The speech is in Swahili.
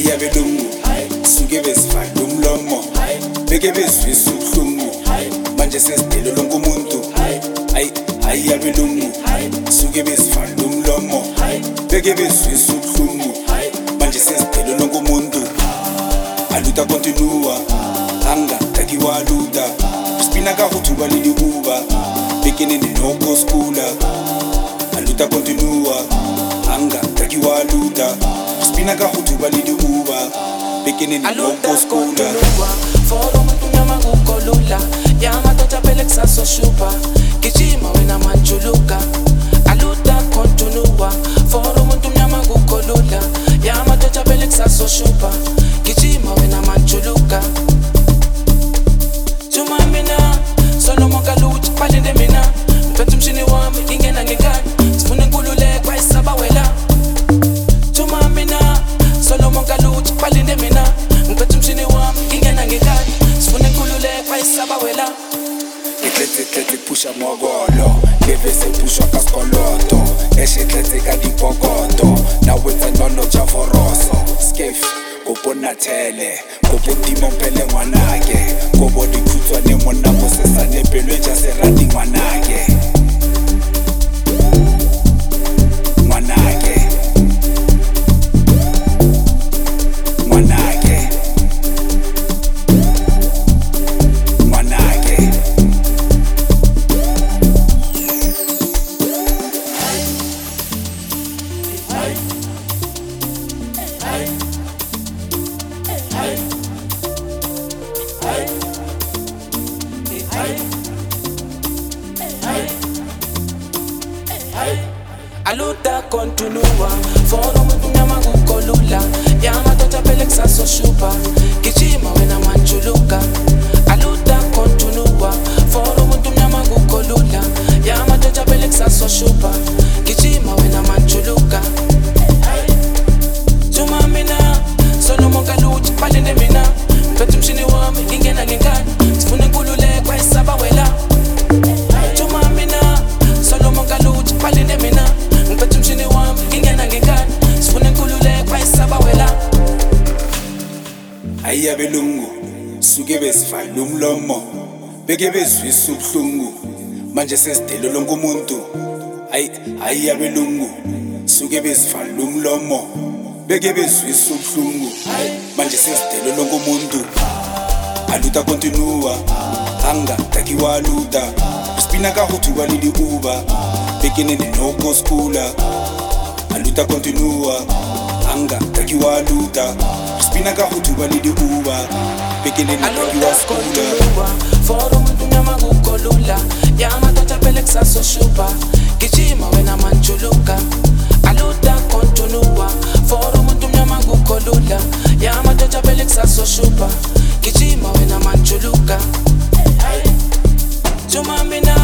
ayabelungu suke bezivale umlomo beke bezwisa ubuhlungu manje sesidele lonke umuntu ayabelungu suke bezivale umlomo beke bezwisa ubuhlungu manje sesidele lonke umuntu aluta continua anga takiwa luta spina ka go thuba le diuba bekene ne noko skula aluta continua anga takiwa luta spina ka go thuba le diuba bekene ne noko skula foro umuntu nyama kukolula yama tota peleksa so shupa kijima wena manjuluka aluta continua foro umuntu nyama kukolula yama tota peleksa so shupa kijima wena manjuluka Tuma mina solo mokaluchi palinde mina mpethu mshini wami ingena ngekani sifuna inkululeko ayisabawela Tuma mina solo mokaluchi palinde mina mpethu mshini wami ingena ngekani sifuna inkululeko ayisabawela Itletse pusha mogolo Levese pushwa kaskoloto Eshetletse ka dipokoto Na wetsa nono javoroso Skef, kopo natele Kopo ndimo mpele ngwanake Kobo dikhutswane monna mosesane pelo eja serati ngwanake Ngwanake Ngwanake Ngwanake Aluta continua foro umuntu nyama kukolula yama tota peleksa so shupa kijima wena manjuluka Aluta continua foro umuntu nyama kukolula yama tota peleksa so shupa kijima wena manjuluka Tuma mina solo mokaluchi palinde mina mpethu mshini wami ingena ngekani sifuna inkululeko ayisabawela Tuma mina solo mokaluchi palinde mina mpethu mshini wami ingena ngekani sifuna inkululeko ayisabawela ayabelungu suke bezivale umlomo beke bezwisa ubuhlungu manje sesidele lonke umuntu ayabelungu suke bezivale umlomo beke bezwisa ubuhlungu manje sesidele lonke umuntu aluta continua anga takiwa luta spina ka go thuba le diuba bekene ne noko skula aluta continua anga takiwa luta spina ka go thuba le diuba bekene ne takiwa skula foro umuntu nyama kukolula yama tota peleksa so shupa kijima wena manjuluka Aluta continua foro umuntu nyama kukolula yama tota peleksa so shupa kijima wena manjuluka Tuma mina